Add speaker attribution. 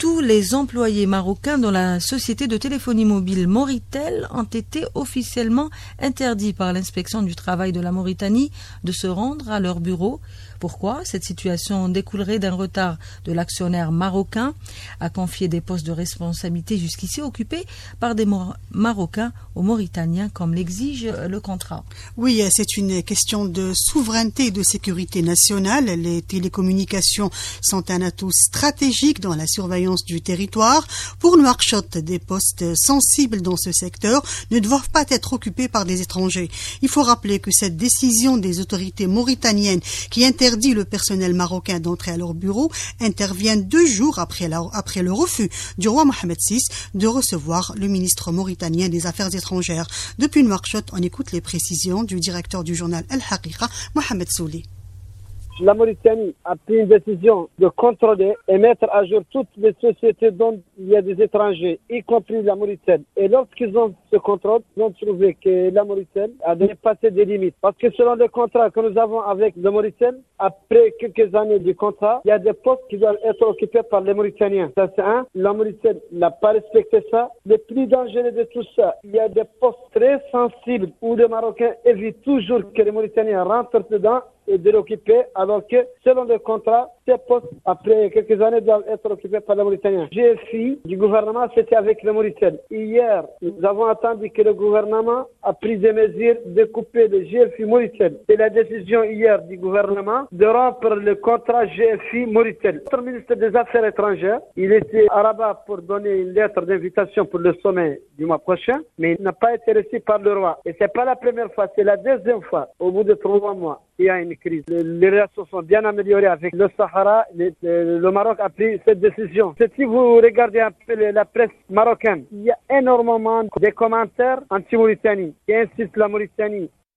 Speaker 1: Tous les employés marocains dans la société de téléphonie mobile Moritel ont été officiellement interdits par l'inspection du travail de la Mauritanie de se rendre à leur bureau. Pourquoi? Cette situation découlerait d'un retard de l'actionnaire marocain à confier des postes de responsabilité jusqu'ici occupés par des Marocains aux Mauritaniens comme l'exige le contrat.
Speaker 2: Oui, c'est une question de souveraineté et de sécurité nationale. Les télécommunications sont un atout stratégique dans la surveillance du territoire. Pour Nouakchott, des postes sensibles dans ce secteur ne doivent pas être occupés par des étrangers. Il faut rappeler que cette décision des autorités mauritaniennes qui interdit le personnel marocain d'entrer à leur bureau intervient 2 jours après le refus du roi Mohamed VI de recevoir le ministre mauritanien des Affaires étrangères. Depuis Nouakchott, on écoute les précisions du directeur du journal El Haqiqa, Mohamed Souli.
Speaker 3: La Mauritanie a pris une décision de contrôler et mettre à jour toutes les sociétés dont il y a des étrangers, y compris la Mauritanie. Et lorsqu'ils ont ce contrôle, ils ont trouvé que la Mauritanie a dépassé des limites. Parce que selon le contrat que nous avons avec la Mauritanie, après quelques années du contrat, il y a des postes qui doivent être occupés par les Mauritaniens. Ça c'est un. La Mauritanie n'a pas respecté ça. Le plus dangereux de tout ça, il y a des postes très sensibles où les Marocains évitent toujours que les Mauritaniens rentrent dedans et de l'occuper, alors que selon le contrat, ces postes, après quelques années, doivent être occupés par les Mauritaniens. GFI du gouvernement, c'était avec les Mauritaniens. Hier, nous avons attendu que le gouvernement a pris des mesures de couper le GFI Mauritanie. C'est la décision hier du gouvernement de rompre le contrat GFI Mauritanie. Notre ministre des Affaires étrangères, il était à Rabat pour donner une lettre d'invitation pour le sommet du mois prochain, mais il n'a pas été reçu par le roi. Et c'est pas la première fois, c'est la deuxième fois, au bout de 3 mois. Il y a une crise. Les relations sont bien améliorées avec le Sahara. Le Maroc a pris cette décision. Si vous regardez un peu la presse marocaine, il y a énormément de commentaires anti-Mauritanie qui incitent la Mauritanie